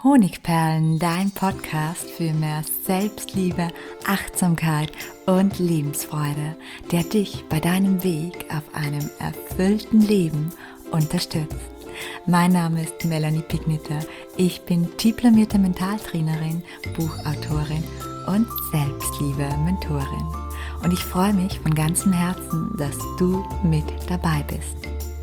Honigperlen, dein Podcast für mehr Selbstliebe, Achtsamkeit und Lebensfreude, der dich bei deinem Weg auf einem erfüllten Leben unterstützt. Mein Name ist Melanie Pigniter. Ich bin diplomierte Mentaltrainerin, Buchautorin und Selbstliebe-Mentorin. Und ich freue mich von ganzem Herzen, dass du mit dabei bist.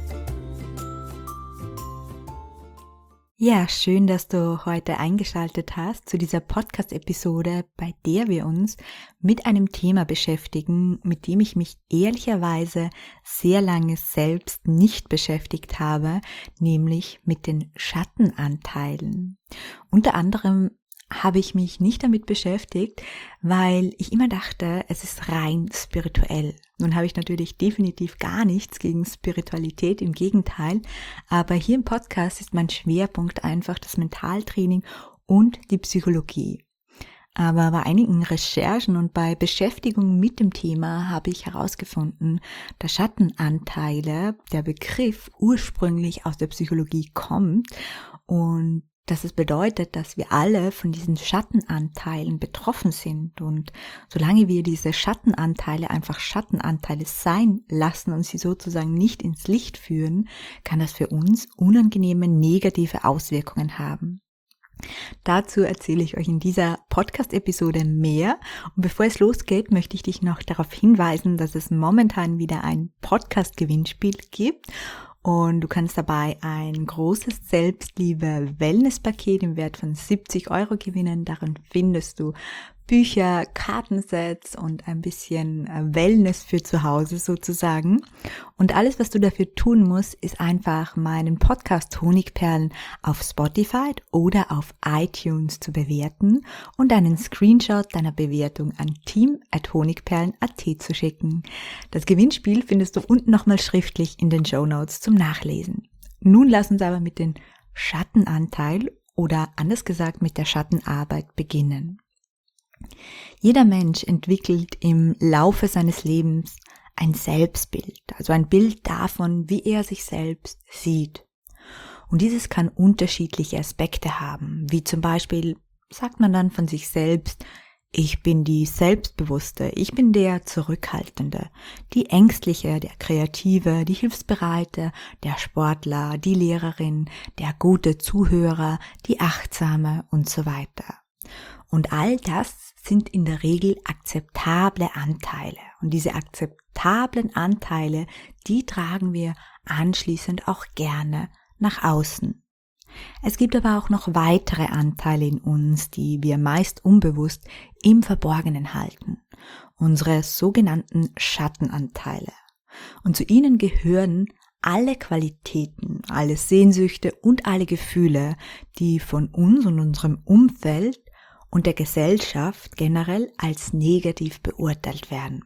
Ja, schön, dass du heute eingeschaltet hast zu dieser Podcast-Episode, bei der wir uns mit einem Thema beschäftigen, mit dem ich mich ehrlicherweise sehr lange selbst nicht beschäftigt habe, nämlich mit den Schattenanteilen. Unter anderem habe ich mich nicht damit beschäftigt, weil ich immer dachte, es ist rein spirituell. Nun habe ich natürlich definitiv gar nichts gegen Spiritualität, im Gegenteil, aber hier im Podcast ist mein Schwerpunkt einfach das Mentaltraining und die Psychologie. Aber bei einigen Recherchen und bei Beschäftigung mit dem Thema habe ich herausgefunden, dass Schattenanteile, der Begriff ursprünglich aus der Psychologie kommt und dass es bedeutet, dass wir alle von diesen Schattenanteilen betroffen sind, und solange wir diese Schattenanteile einfach Schattenanteile sein lassen und sie sozusagen nicht ins Licht führen, kann das für uns unangenehme negative Auswirkungen haben. Dazu erzähle ich euch in dieser Podcast-Episode mehr, und bevor es losgeht, möchte ich dich noch darauf hinweisen, dass es momentan wieder ein Podcast-Gewinnspiel gibt. Und du kannst dabei ein großes Selbstliebe-Wellness-Paket im Wert von 70 € gewinnen. Darin findest du Bücher, Kartensets und ein bisschen Wellness für zu Hause sozusagen. Und alles, was du dafür tun musst, ist einfach meinen Podcast Honigperlen auf Spotify oder auf iTunes zu bewerten und einen Screenshot deiner Bewertung an team@honigperlen.at zu schicken. Das Gewinnspiel findest du unten nochmal schriftlich in den Shownotes zum Nachlesen. Nun lass uns aber mit dem Schattenanteil oder anders gesagt mit der Schattenarbeit beginnen. Jeder Mensch entwickelt im Laufe seines Lebens ein Selbstbild, also ein Bild davon, wie er sich selbst sieht. Und dieses kann unterschiedliche Aspekte haben, wie zum Beispiel sagt man dann von sich selbst: Ich bin die Selbstbewusste, ich bin der Zurückhaltende, die Ängstliche, der Kreative, die Hilfsbereite, der Sportler, die Lehrerin, der gute Zuhörer, die Achtsame und so weiter. Und all das sind in der Regel akzeptable Anteile. Und diese akzeptablen Anteile, die tragen wir anschließend auch gerne nach außen. Es gibt aber auch noch weitere Anteile in uns, die wir meist unbewusst im Verborgenen halten. Unsere sogenannten Schattenanteile. Und zu ihnen gehören alle Qualitäten, alle Sehnsüchte und alle Gefühle, die von uns und unserem Umfeld und der Gesellschaft generell als negativ beurteilt werden,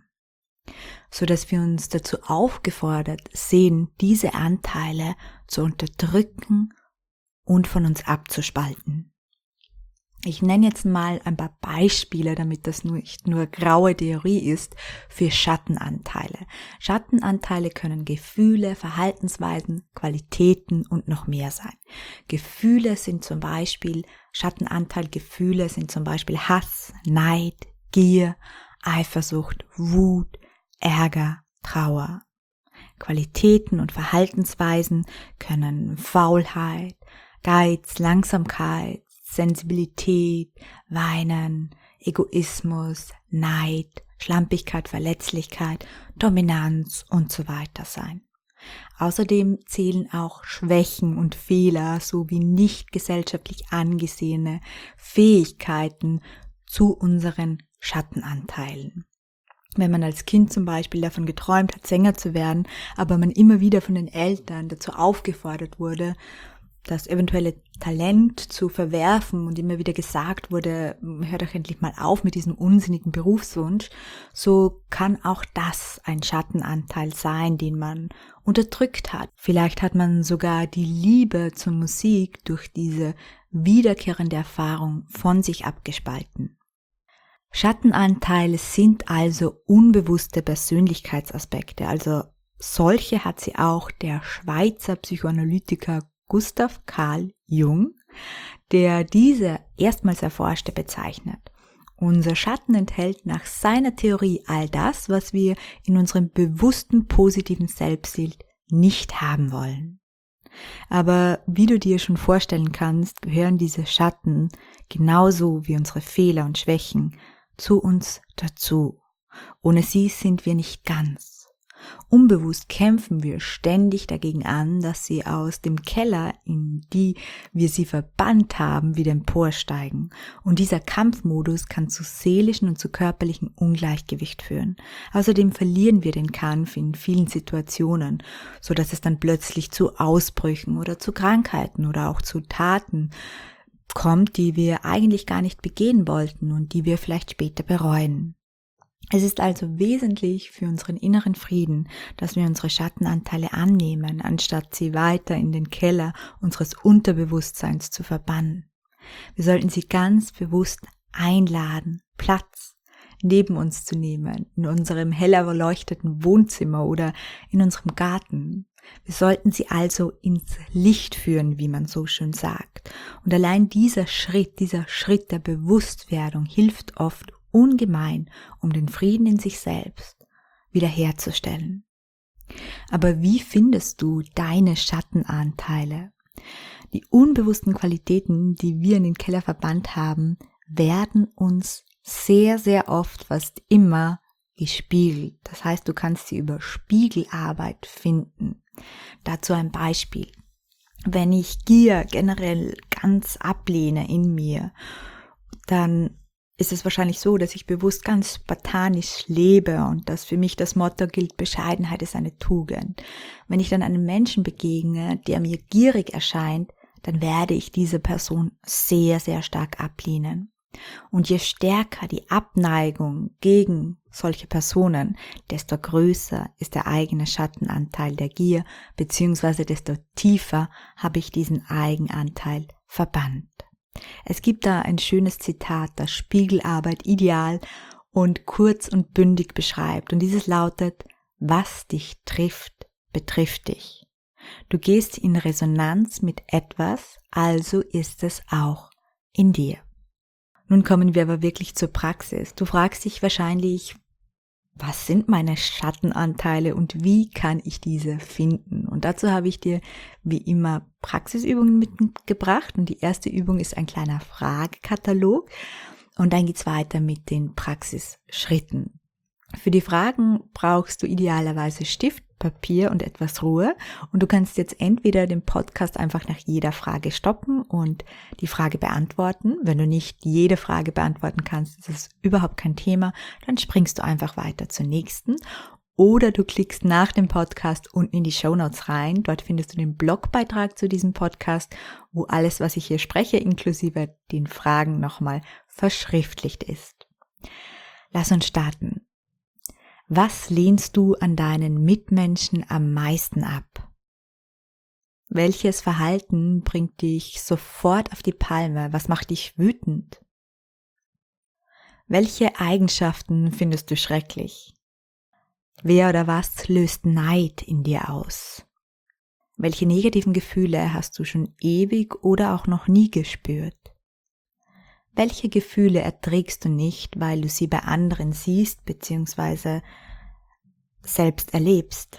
so dass wir uns dazu aufgefordert sehen, diese Anteile zu unterdrücken und von uns abzuspalten. Ich nenne jetzt mal ein paar Beispiele, damit das nicht nur graue Theorie ist, für Schattenanteile. Schattenanteile können Gefühle, Verhaltensweisen, Qualitäten und noch mehr sein. Schattenanteilgefühle sind zum Beispiel Hass, Neid, Gier, Eifersucht, Wut, Ärger, Trauer. Qualitäten und Verhaltensweisen können Faulheit, Geiz, Langsamkeit, Sensibilität, Weinen, Egoismus, Neid, Schlampigkeit, Verletzlichkeit, Dominanz und so weiter sein. Außerdem zählen auch Schwächen und Fehler sowie nicht gesellschaftlich angesehene Fähigkeiten zu unseren Schattenanteilen. Wenn man als Kind zum Beispiel davon geträumt hat, Sänger zu werden, aber man immer wieder von den Eltern dazu aufgefordert wurde, das eventuelle Talent zu verwerfen und immer wieder gesagt wurde, hör doch endlich mal auf mit diesem unsinnigen Berufswunsch, so kann auch das ein Schattenanteil sein, den man unterdrückt hat. Vielleicht hat man sogar die Liebe zur Musik durch diese wiederkehrende Erfahrung von sich abgespalten. Schattenanteile sind also unbewusste Persönlichkeitsaspekte, also solche hat sie auch der Schweizer Psychoanalytiker Gustav Carl Jung, der diese erstmals erforschte, bezeichnet. Unser Schatten enthält nach seiner Theorie all das, was wir in unserem bewussten positiven Selbstbild nicht haben wollen. Aber wie du dir schon vorstellen kannst, gehören diese Schatten, genauso wie unsere Fehler und Schwächen, zu uns dazu. Ohne sie sind wir nicht ganz. Unbewusst kämpfen wir ständig dagegen an, dass sie aus dem Keller, in die wir sie verbannt haben, wieder emporsteigen. Und dieser Kampfmodus kann zu seelischen und zu körperlichen Ungleichgewicht führen. Außerdem verlieren wir den Kampf in vielen Situationen, so dass es dann plötzlich zu Ausbrüchen oder zu Krankheiten oder auch zu Taten kommt, die wir eigentlich gar nicht begehen wollten und die wir vielleicht später bereuen. Es ist also wesentlich für unseren inneren Frieden, dass wir unsere Schattenanteile annehmen, anstatt sie weiter in den Keller unseres Unterbewusstseins zu verbannen. Wir sollten sie ganz bewusst einladen, Platz neben uns zu nehmen, in unserem hell erleuchteten Wohnzimmer oder in unserem Garten. Wir sollten sie also ins Licht führen, wie man so schön sagt. Und allein dieser Schritt der Bewusstwerdung hilft oft ungemein, um den Frieden in sich selbst wiederherzustellen. Aber wie findest du deine Schattenanteile? Die unbewussten Qualitäten, die wir in den Keller verbannt haben, werden uns sehr, sehr oft, fast immer gespiegelt. Das heißt, du kannst sie über Spiegelarbeit finden. Dazu ein Beispiel. Wenn ich Gier generell ganz ablehne in mir, dann ist es wahrscheinlich so, dass ich bewusst ganz spartanisch lebe und dass für mich das Motto gilt, Bescheidenheit ist eine Tugend. Wenn ich dann einem Menschen begegne, der mir gierig erscheint, dann werde ich diese Person sehr, sehr stark ablehnen. Und je stärker die Abneigung gegen solche Personen, desto größer ist der eigene Schattenanteil der Gier, beziehungsweise desto tiefer habe ich diesen Eigenanteil verbannt. Es gibt da ein schönes Zitat, das Spiegelarbeit ideal und kurz und bündig beschreibt. Und dieses lautet: Was dich trifft, betrifft dich. Du gehst in Resonanz mit etwas, also ist es auch in dir. Nun kommen wir aber wirklich zur Praxis. Du fragst dich wahrscheinlich, was sind meine Schattenanteile und wie kann ich diese finden? Und dazu habe ich dir wie immer Praxisübungen mitgebracht. Und die erste Übung ist ein kleiner Fragekatalog. Und dann geht's weiter mit den Praxisschritten. Für die Fragen brauchst du idealerweise Stift, Papier und etwas Ruhe. Und du kannst jetzt entweder den Podcast einfach nach jeder Frage stoppen und die Frage beantworten. Wenn du nicht jede Frage beantworten kannst, ist es überhaupt kein Thema. Dann springst du einfach weiter zur nächsten. Oder du klickst nach dem Podcast unten in die Shownotes rein. Dort findest du den Blogbeitrag zu diesem Podcast, wo alles, was ich hier spreche, inklusive den Fragen nochmal verschriftlicht ist. Lass uns starten. Was lehnst du an deinen Mitmenschen am meisten ab? Welches Verhalten bringt dich sofort auf die Palme? Was macht dich wütend? Welche Eigenschaften findest du schrecklich? Wer oder was löst Neid in dir aus? Welche negativen Gefühle hast du schon ewig oder auch noch nie gespürt? Welche Gefühle erträgst du nicht, weil du sie bei anderen siehst bzw. selbst erlebst?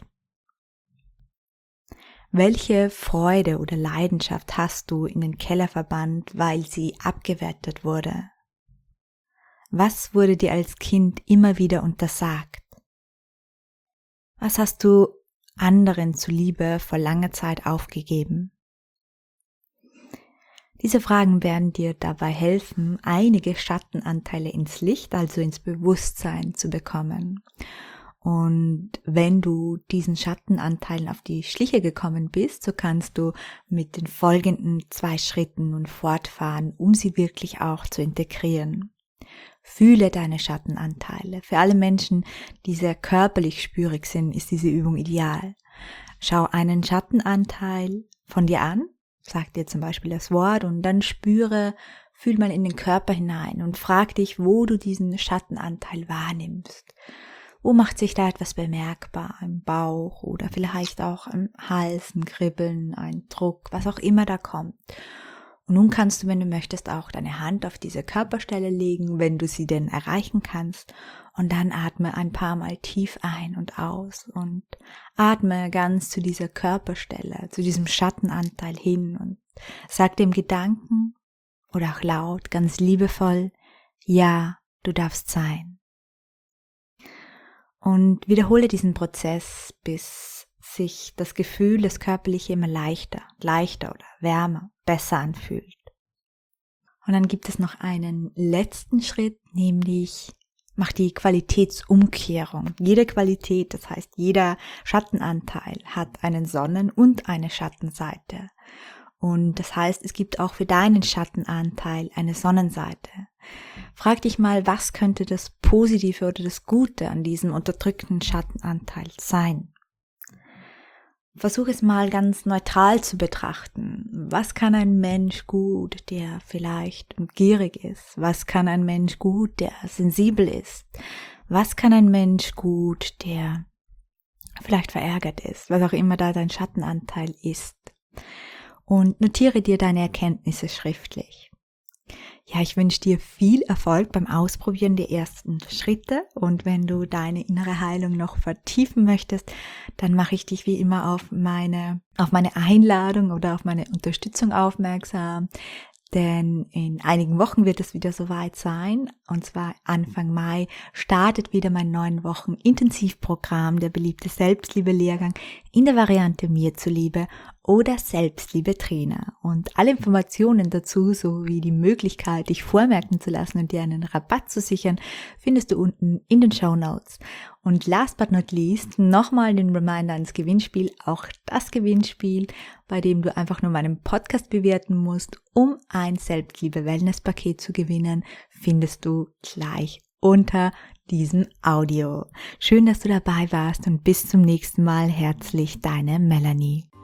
Welche Freude oder Leidenschaft hast du in den Keller verbannt, weil sie abgewertet wurde? Was wurde dir als Kind immer wieder untersagt? Was hast du anderen zuliebe vor langer Zeit aufgegeben? Diese Fragen werden dir dabei helfen, einige Schattenanteile ins Licht, also ins Bewusstsein zu bekommen. Und wenn du diesen Schattenanteilen auf die Schliche gekommen bist, so kannst du mit den folgenden 2 Schritten nun fortfahren, um sie wirklich auch zu integrieren. Fühle deine Schattenanteile. Für alle Menschen, die sehr körperlich spürig sind, ist diese Übung ideal. Schau einen Schattenanteil von dir an. Sag dir zum Beispiel das Wort und dann fühl mal in den Körper hinein und frag dich, wo du diesen Schattenanteil wahrnimmst. Wo macht sich da etwas bemerkbar? Im Bauch oder vielleicht auch im Hals, ein Kribbeln, ein Druck, was auch immer da kommt. Und nun kannst du, wenn du möchtest, auch deine Hand auf diese Körperstelle legen, wenn du sie denn erreichen kannst. Und dann atme ein paar Mal tief ein und aus und atme ganz zu dieser Körperstelle, zu diesem Schattenanteil hin und sag dem Gedanken oder auch laut, ganz liebevoll, ja, du darfst sein. Und wiederhole diesen Prozess, bis sich das Gefühl, das Körperliche immer leichter oder wärmer, besser anfühlt. Und dann gibt es noch einen letzten Schritt, nämlich mach die Qualitätsumkehrung. Jede Qualität, das heißt jeder Schattenanteil hat einen Sonnen- und eine Schattenseite. Und das heißt, es gibt auch für deinen Schattenanteil eine Sonnenseite. Frag dich mal, was könnte das Positive oder das Gute an diesem unterdrückten Schattenanteil sein? Versuch es mal ganz neutral zu betrachten. Was kann ein Mensch gut, der vielleicht gierig ist? Was kann ein Mensch gut, der sensibel ist? Was kann ein Mensch gut, der vielleicht verärgert ist? Was auch immer da dein Schattenanteil ist. Und notiere dir deine Erkenntnisse schriftlich. Ja, ich wünsche dir viel Erfolg beim Ausprobieren der ersten Schritte und wenn du deine innere Heilung noch vertiefen möchtest, dann mache ich dich wie immer auf meine Einladung oder auf meine Unterstützung aufmerksam, denn in einigen Wochen wird es wieder soweit sein und zwar Anfang Mai startet wieder mein 9 Wochen Intensivprogramm, der beliebte Selbstliebe-Lehrgang in der Variante Mir zuliebe oder Selbstliebe-Trainer. Und alle Informationen dazu sowie die Möglichkeit, dich vormerken zu lassen und dir einen Rabatt zu sichern, findest du unten in den Shownotes. Und last but not least, nochmal den Reminder ans Gewinnspiel, auch das Gewinnspiel, bei dem du einfach nur meinen Podcast bewerten musst, um ein Selbstliebe-Wellness-Paket zu gewinnen, findest du gleich unter diesem Audio. Schön, dass du dabei warst und bis zum nächsten Mal. Herzlich, deine Melanie.